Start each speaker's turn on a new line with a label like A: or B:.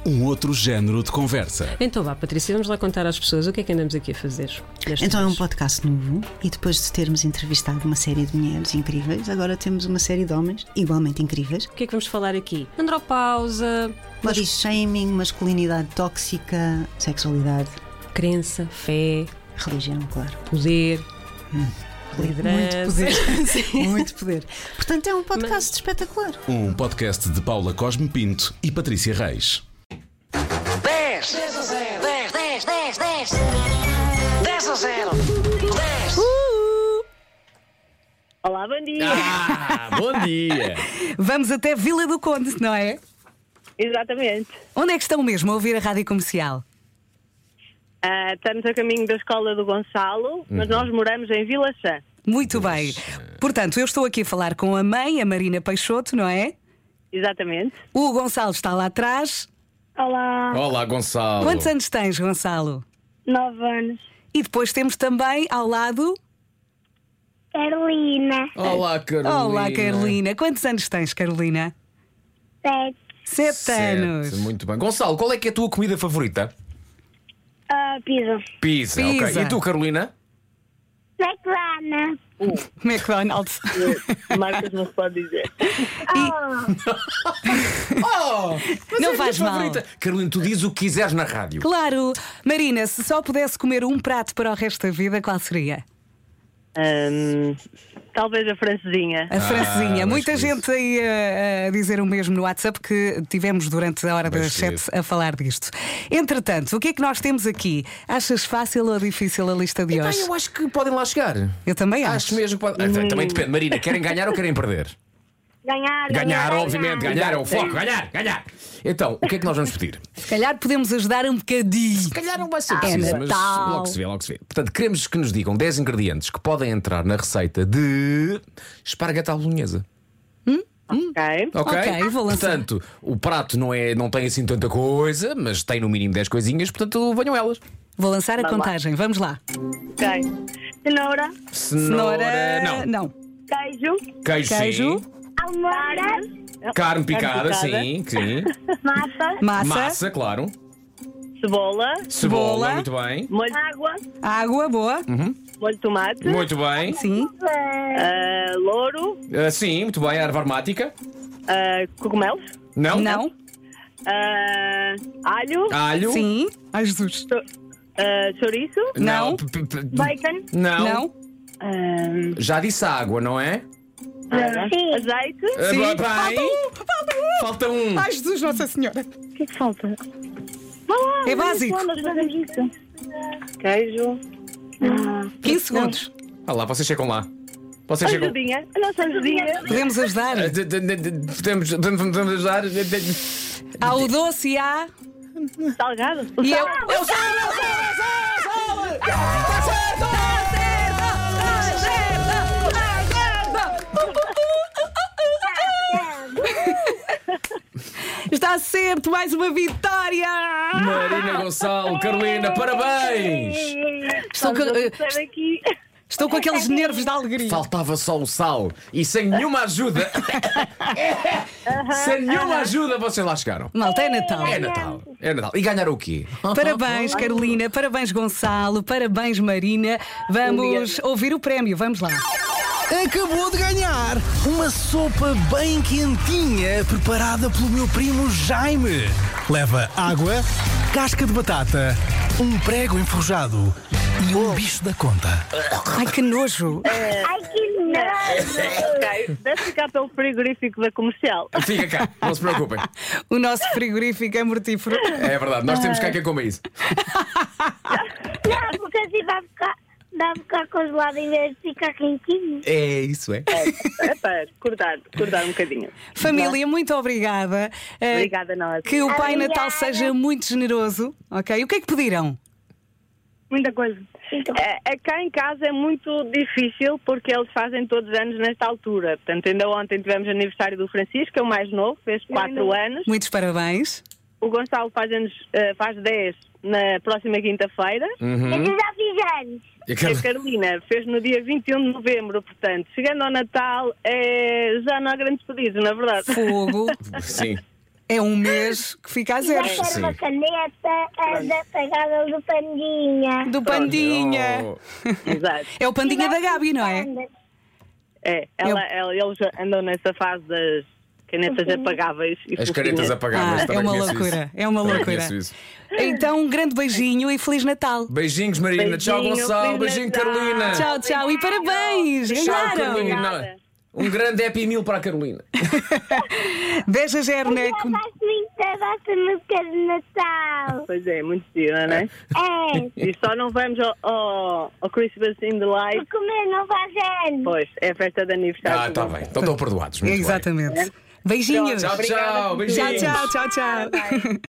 A: um outro género de conversa.
B: Então vá, Patrícia, vamos lá contar às pessoas o que é que andamos aqui a fazer.
C: Então é um podcast novo e depois de termos entrevistado uma série de mulheres incríveis, agora temos uma série de homens igualmente incríveis.
B: O que é que vamos falar aqui? Andropausa,
C: Body shaming, masculinidade tóxica, sexualidade,
B: crença, fé,
C: religião, claro.
B: poder,
C: Muito
B: liderança.
C: poder. Muito poder. Portanto, é um podcast espetacular.
A: Um podcast de Paula Cosme Pinto e Patrícia Reis.
D: 10 a 0, 10, 10, 10, 10 10 a 0, 10.
E: Olá, bom dia.
F: Bom dia!
G: Vamos até Vila do Conde, não é?
E: Exatamente.
G: Onde é que estão mesmo a ouvir a rádio comercial?
E: Estamos a caminho da escola do Gonçalo, mas nós moramos em Vila Chã.
G: Muito bem. Portanto, eu estou aqui a falar com a mãe, a Marina Peixoto, não é?
E: Exatamente.
G: O Gonçalo está lá atrás.
H: Olá,
F: Olá, Gonçalo.
G: Quantos anos tens, Gonçalo?
H: 9 anos.
G: E depois temos também ao lado.
H: Carolina,
F: Olá, Carolina.
G: Olá, Carolina. Quantos anos tens, Carolina?
H: 7.
G: 7 anos.
F: Muito bem. Gonçalo, qual é que é a tua comida favorita?
H: Pisa.
F: Pizza,
G: Pizza.
F: ok. E tu, Carolina?
H: McDonald's.
G: McDonald's.
E: Marcas não se pode dizer.
G: Não
F: é a
G: faz
F: minha
G: mal.
F: favorita. Carolina, tu dizes o que quiseres na rádio.
G: Claro. Marina, se só pudesse comer um prato para o resto da vida, qual seria?
E: Talvez a francesinha.
G: A francesinha.
F: mas
G: Muita
F: por
G: gente aí a dizer o mesmo no WhatsApp, que tivemos durante a hora das
F: Mas
G: 7 a falar disto. Entretanto, o que é que nós temos aqui? Achas fácil ou difícil a lista de hoje?
F: Eu acho que podem lá chegar.
G: Eu também
F: Acho
G: acho.
F: mesmo que podem. Também depende. Marina, querem ganhar ou querem perder?
H: Ganhar.
F: Obviamente. Ganhar é o foco. Ganhar. Então, o que é que nós vamos pedir?
G: Se calhar podemos ajudar um bocadinho.
F: Se calhar não vai ser
G: É
F: preciso, mas
G: Natal.
F: logo se vê. Portanto, queremos que nos digam 10 ingredientes que podem entrar na receita de esparguete à bolonhesa.
E: Ok.
G: Ok, vou lançar.
F: Portanto, o prato não tem assim tanta coisa, mas tem no mínimo 10 coisinhas, portanto, venham elas.
G: Vou lançar a
E: Vamos lá.
G: contagem. Vamos lá.
E: Ok.
H: Cenoura.
F: Cenoura. Não.
H: Queijo.
F: Queijo, sim.
H: Almôndegas.
F: Carne picada,
E: picada.
F: sim.
H: Massa.
G: Massa.
F: Massa, claro.
E: Cebola.
F: Cebola, muito bem.
E: Molho,
H: Água.
G: Água, boa.
E: molho de tomate.
F: Muito bem.
G: Sim.
E: Louro.
F: Sim, muito bem. Erva aromática.
E: Cogumelos.
F: Não?
G: Não.
E: Alho.
F: Alho.
G: Sim. Ai, Jesus.
E: Chouriço.
G: Não.
H: Bacon.
F: Não.
G: Não.
F: Já disse água, não é?
H: Sim.
E: Azeite.
G: Sim.
F: Bem. Falta um.
G: Ai, Jesus, Nossa Senhora.
E: O que é que falta?
G: É básico.
H: Nós fazemos isso.
E: Queijo.
G: 15 segundos.
F: Ah lá, vocês chegam lá. Vocês chegam.
E: Ajudinha. A nossa ajudinha.
G: Podemos ajudar.
F: Podemos ajudar.
G: Há o doce e há.
E: Salgado.
G: E eu. Está certo, mais uma vitória!
F: Marina Gonçalo, Carolina, parabéns!
G: Estou com aqueles nervos da alegria.
F: Faltava só o sal e sem nenhuma ajuda. Sem nenhuma ajuda vocês lá chegaram.
G: Malta, é Natal.
F: É Natal. É Natal. E ganharam o quê?
G: Parabéns, Carolina, parabéns, Gonçalo, parabéns, Marina. Vamos ouvir o prémio, vamos lá.
I: Acabou de ganhar uma sopa bem quentinha preparada pelo meu primo Jaime. Leva água, casca de batata, um prego enferrujado e um bicho da conta.
G: Ai, que nojo.
H: Ai, que nojo.
E: Ok. Deve ficar pelo frigorífico da comercial.
F: Fica cá, não se preocupem.
G: O nosso frigorífico é mortífero.
F: É verdade, nós temos cá quem coma isso.
H: Não, porque assim vai ficar congelado em vez de ficar quentinho.
F: É isso, é.
E: É para cortar um bocadinho.
G: Família, muito obrigada.
E: Obrigada a nós.
G: Que o Pai
H: Obrigada.
G: Natal seja muito generoso, ok? O que é que pediram?
E: Muita coisa. Cá em casa é muito difícil porque eles fazem todos os anos nesta altura. Portanto, ainda ontem tivemos aniversário do Francisco, que é o mais novo, fez 4 anos.
G: Muitos parabéns.
E: O Gonçalo faz 10 na próxima quinta-feira.
H: Eu já fiz anos.
F: E
E: E a Carolina fez no dia 21 de novembro, portanto, chegando ao Natal, já não há grandes pedidos, na verdade.
G: Fogo.
F: Sim.
G: É um mês que fica a
H: Já
G: zero.
H: quero
F: Sim.
H: uma caneta da pegada do Pandinha.
G: Do Pandinha.
F: Oh.
E: Exato.
G: É o Pandinha da Gabi, não é?
E: Eles andam nessa fase das canetas apagáveis. E
F: As canetas
E: fofinhas.
F: apagáveis.
G: É
F: também
G: uma
F: conheço
G: loucura.
F: isso.
G: É uma
F: Também
G: loucura.
F: conheço isso.
G: Então, um grande beijinho e Feliz Natal.
F: Beijinhos, Marina. Tchau,
E: Beijinho,
F: Gonçalo.
E: Feliz
F: Beijinho,
E: Natal.
F: Carolina.
G: Tchau, tchau e parabéns!
F: Tchau,
G: Ganharam!
F: Carolina. Um grande Happy Meal para a Carolina.
G: Beijo, Gerneco.
H: Eu gosto muito da nossa música de Natal.
E: Pois é, muito gira, não é?
H: É,
E: E só não vamos ao Christmas in the Light.
H: porque o meu não fazendo.
E: Pois, é a festa de aniversário.
F: Ah, está bem. Então estão perdoados. Muito bem.
G: Exatamente. Beijinhos.
F: Tchau, tchau. Beijinhos.
G: Tchau, tchau, tchau, tchau.